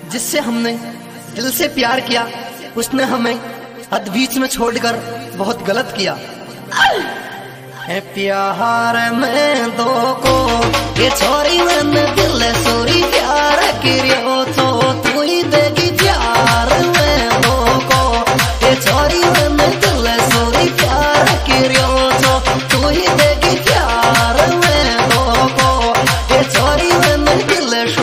जिससे हमने दिल से प्यार किया उसने हमें हद बीच में छोड़कर बहुत गलत किया। है प्यार में दो को ये छोरी मैंने दिल सोरी प्यार करियो तो तू ही देगी प्यार में दो को ये छोरी मैंने दिल सोरी प्यार करियो तो तू ही देगी प्यार में दो को ये छोरी मैंने दिल सो।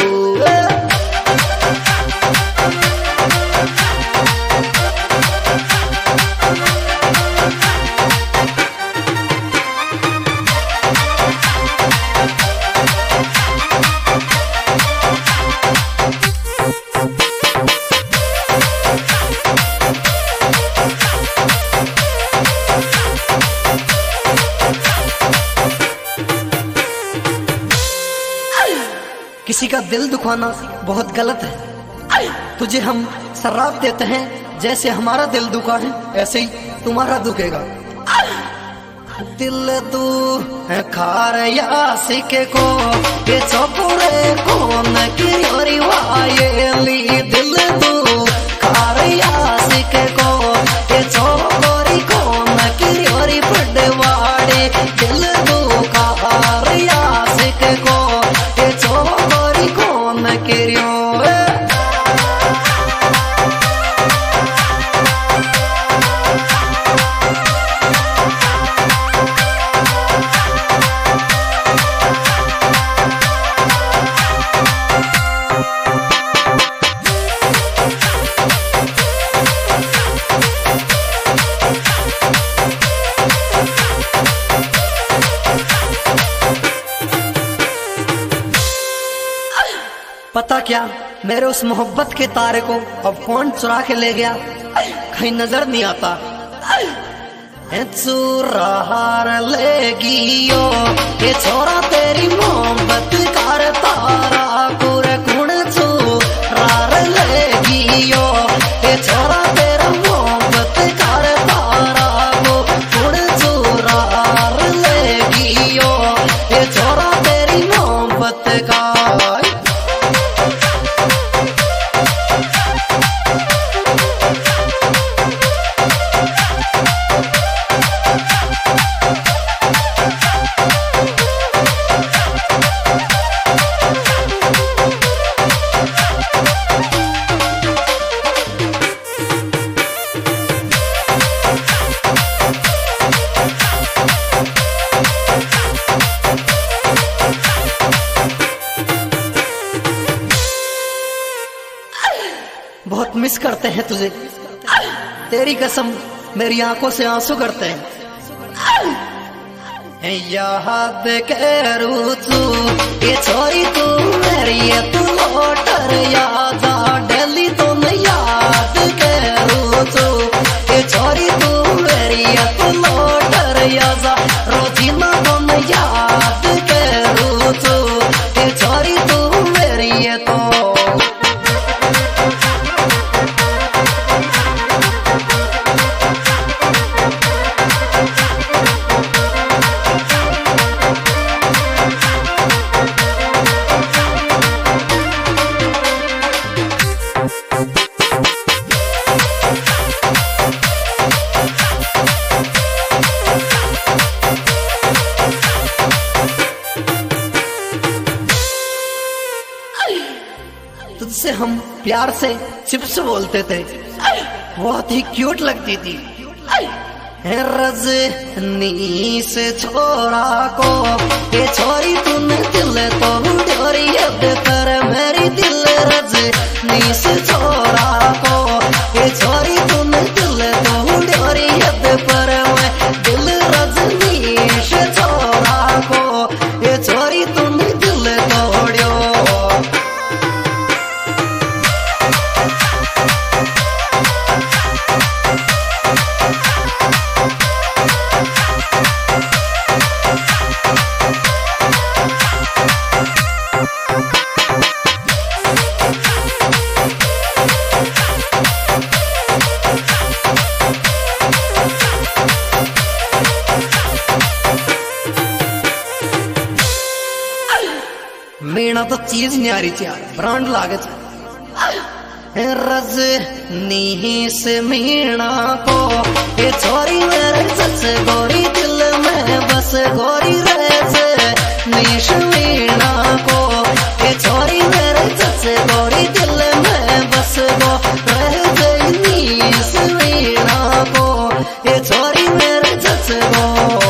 किसी का दिल दुखाना बहुत गलत है। तुझे हम शराब देते हैं, जैसे हमारा दिल दुखा है ऐसे ही तुम्हारा दुखेगा। दिल तू है खार या सिके को ये चौपुरे कौन की वायली दिल तू खार या सिके को ये चौपोरी कौन की पड़वाड़े दिल तू खार या सिके को ये चौपोरी कौन करियो। पता क्या मेरे उस मोहब्बत के तारे को अब कौन चुरा के ले गया, कहीं नजर नहीं आता। चुरा हार लेगियो ये छोरा तेरी मोहब्बत कार तारा कुरे कुण चुरार लेगियो ये छोरा तेरा मोहब्बत कार तारा को कुण चुरार लेगियो ये छोरा तेरी मोहब्बत का। बहुत मिस करते हैं तुझे, तेरी कसम मेरी आंखों से आंसू करते हैं। याद करूँ तू ये छोरी तू मेरी तू लौटर याद डेली तो मैं याद करूँ तू ये छोरी तू मेरी तू लौटर याद रोजीना तो मैं याद करूँ तू ये छोरी तू मेरी तो। तुझसे हम प्यार से चिप्स बोलते थे, बहुत ही क्यूट लगती थी। रजनी से छोरा को ये छोरी तूने दिल तो डोरी कर मेरी दिल रजनी से छोरा को ये छोरी तूने दिल तो डोरी पर मैं दिल रजनी से छोरा को ये छोरी तूने दिल तोड़ो। मीणा तो चीज न्यारी थी यार, ब्रांड लागे रजनी से मीणा को ये छोरी मेरे सच गोरी दिल में बस गोरी रजनी से मीणा को ये छोरी मेरे सच गोरी दिल में बस गो रजनी से मीणा को ये छोरी मेरे सच गो।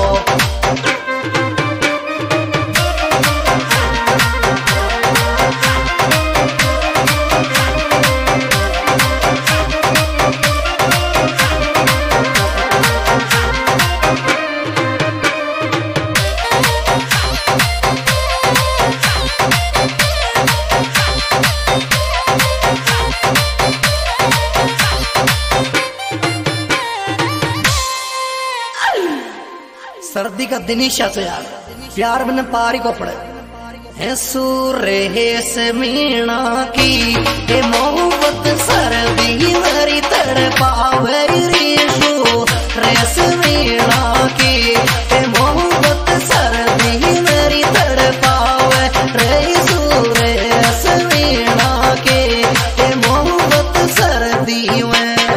सर्दी का दिन ही शाच यार प्यार में पारी को पड़े है सूर्य से मीणा की ये मोहब्बत सर्दी मेरी तड़पावे रीशु रेस मीणा की ये मोहब्बत सर्दी मेरी तड़पावे रेसु रेस मीणा की ये मोहब्बत सर्दी में।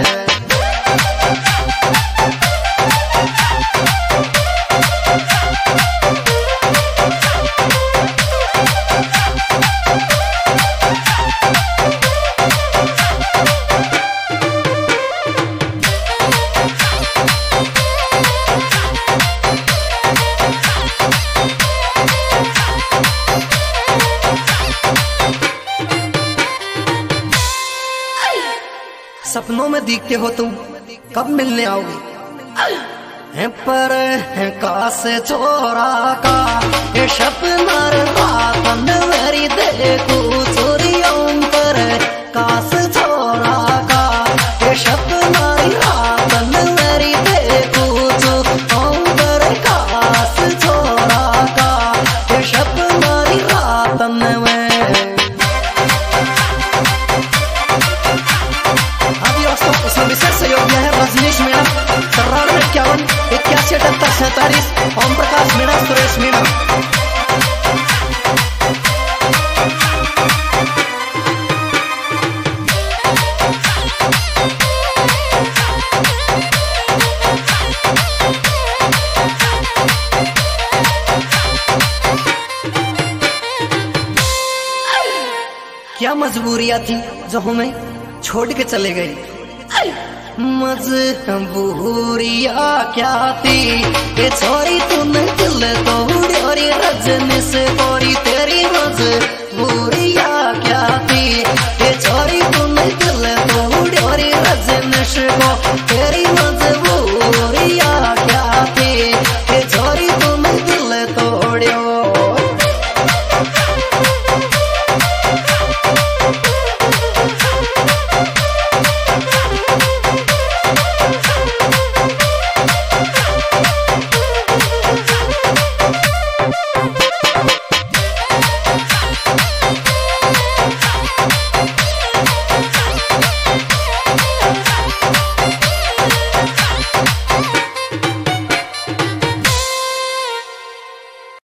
सपनों में दिखते हो तुम कब मिलने आओगी है पर है काश छोरा का ये सपनार रात मेरी देखू चोरियों पर काश छोरा का ये सपनारी रात मेरी देखू चोरियों पर काश छोरा का ये सपनारी रात में। उसमें विशेष सहयोगी है रजनीश मीणा 9151 ओम प्रकाश मीणा सुरेश मीणा। क्या मजबूरियां थी जो हमें छोड़ के चले गए मजबूरिया क्या थी ये छोरी तूने दिल तोड़ी रजनी से गोरी तेरी मजबूरी